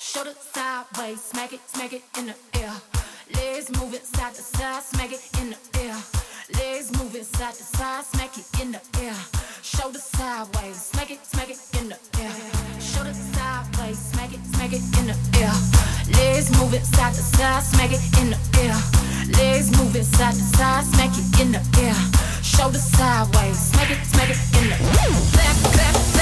Shoulder sideways, smack it in the air. Legs moving side to side, smack it in the air. Legs moving side to side, smack it in the air. Shoulder sideways, smack it in the air. Shoulder sideways, smack it in the air. Legs moving side to side, smack it in the air. Legs moving side to side, smack it in the air. Shoulder sideways, smack it in the air. Clap, clap.